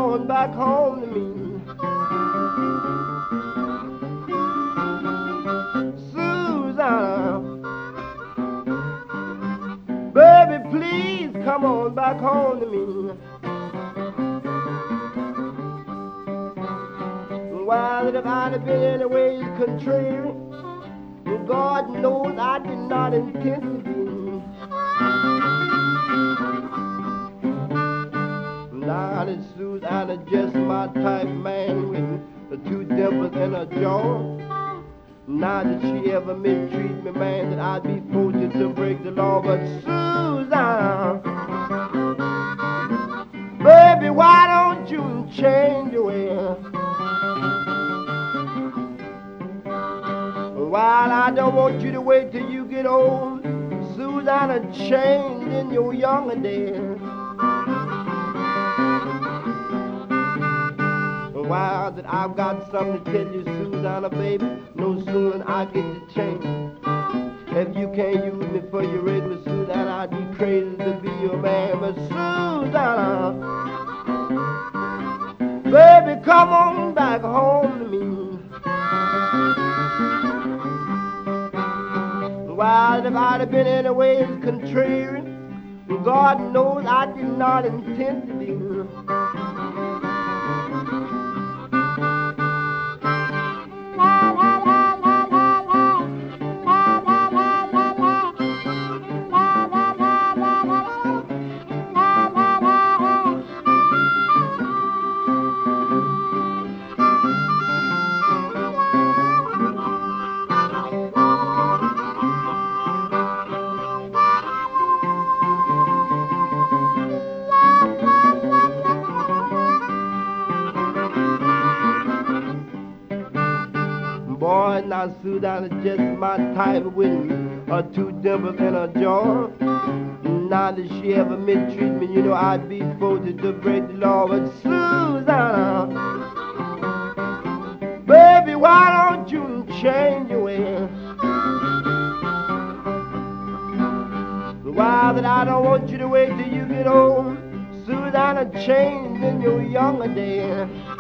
on back home to me. Susanna, baby, please come on back home to me. Why, that if I'd have been any ways contrary, God knows I did not intend to be. Now this Susanna just my type man with the two dimples in her jaw. Now that she ever mistreat me, man, that I'd be forced to break the law. But Susanna, baby, why don't you change your way? While I don't want you to wait till you get old, Susanna, change in your younger days. Wow, that I've got something to tell you, Susanna, baby. No sooner than I get to change. If you can't use me for your regular Susanna, I'd be crazy to be your man. But Susanna, baby, come on back home to me. Well, if I'd have been any ways contrary, God knows I did not intend to be. Boy, now Susanna just my type with her two dimples in her jaw. Now that she ever mistreat me, you know I'd be forced to break the law. But Susanna, baby, why don't you change your way? Why that I don't want you to wait till you get old, Susanna, change in your younger days.